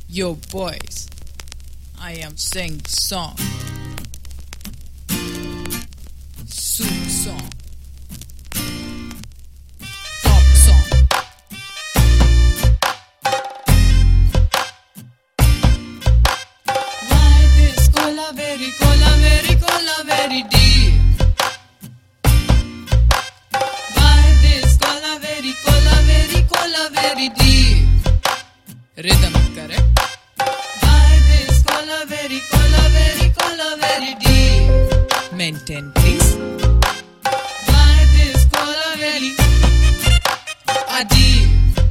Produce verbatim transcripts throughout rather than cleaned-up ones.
Yo, boys, I am sing song. Soup song. Pop song. Why this cola very, cola very, cola very deep? Why this cola very, cola very, cola very deep? Rhythm correct. Why this cola very, cola very, cola very deep? Maintain please. Why this cola very a deep?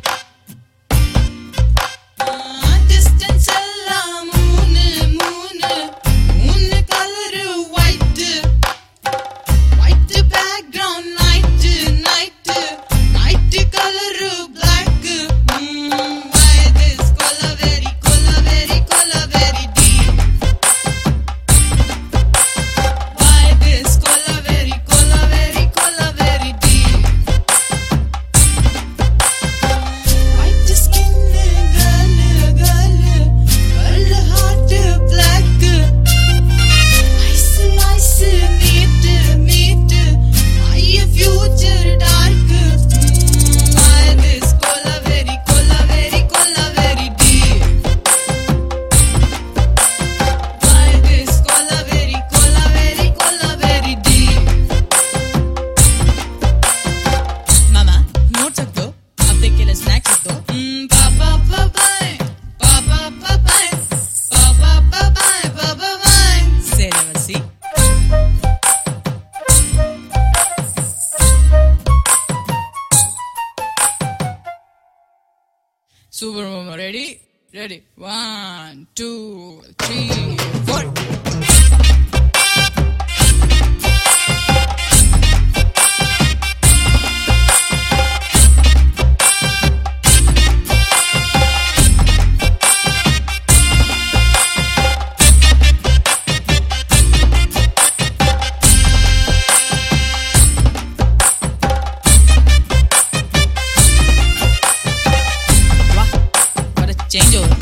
Ah, distance alla moon, moon, moon color white, white background night, night, night color black. Mm, why this cola very, cola very, cola very deep? Why this cola very, cola very, cola very deep? White skin girl, girl, girl heart black. Ice, ice, meet, meet, my future dark. Mm, why this cola very, cola very, cola very deep? Why this cola very, cola very, cola very deep? मामा note सकते हो अब देख के लिए snacks सकते हो पापा पापाय पापा पापाय पापा पापाय पापा पापाय सेरेवसी Super Momo ready ready one two three four वाह what a change over